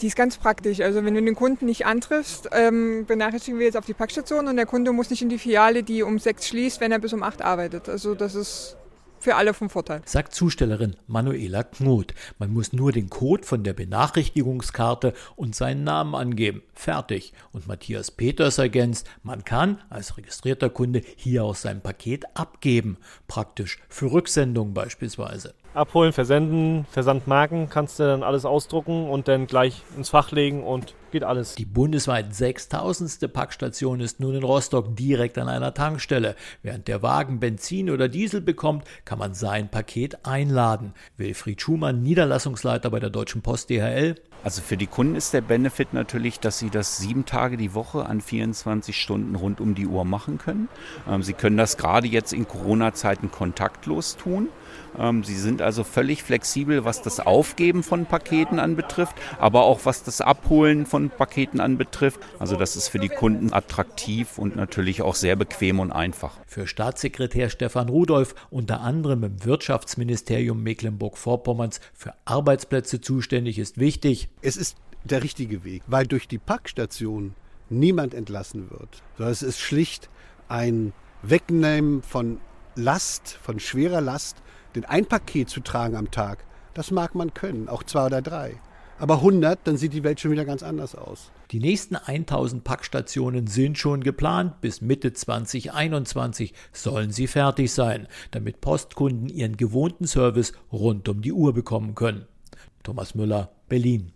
Die ist ganz praktisch. Also wenn du den Kunden nicht antriffst, benachrichtigen wir jetzt auf die Packstation und der Kunde muss nicht in die Filiale, die um 6 schließt, wenn er bis um 8 arbeitet. Also das ist für alle vom Vorteil. Sagt Zustellerin Manuela Knot. Man muss nur den Code von der Benachrichtigungskarte und seinen Namen angeben. Fertig. Und Matthias Peters ergänzt, man kann als registrierter Kunde hier auch sein Paket abgeben. Praktisch für Rücksendungen beispielsweise. Abholen, versenden, Versandmarken, kannst du dann alles ausdrucken und dann gleich ins Fach legen und geht alles. Die bundesweit 6000. Packstation ist nun in Rostock direkt an einer Tankstelle. Während der Wagen Benzin oder Diesel bekommt, kann man sein Paket einladen. Wilfried Schumann, Niederlassungsleiter bei der Deutschen Post DHL. Also für die Kunden ist der Benefit natürlich, dass sie das 7 Tage die Woche an 24 Stunden rund um die Uhr machen können. Sie können das gerade jetzt in Corona-Zeiten kontaktlos tun. Sie sind also völlig flexibel, was das Aufgeben von Paketen anbetrifft, aber auch was das Abholen von Paketen anbetrifft. Also das ist für die Kunden attraktiv und natürlich auch sehr bequem und einfach. Für Staatssekretär Stefan Rudolph, unter anderem im Wirtschaftsministerium Mecklenburg-Vorpommerns für Arbeitsplätze zuständig, ist wichtig. Es ist der richtige Weg, weil durch die Packstation niemand entlassen wird. Es ist schlicht ein Wegnehmen von Last, von schwerer Last. Denn ein Paket zu tragen am Tag, das mag man können, auch 2 oder 3. Aber 100, dann sieht die Welt schon wieder ganz anders aus. Die nächsten 1000 Packstationen sind schon geplant. Bis Mitte 2021 sollen sie fertig sein, damit Postkunden ihren gewohnten Service rund um die Uhr bekommen können. Thomas Müller, Berlin.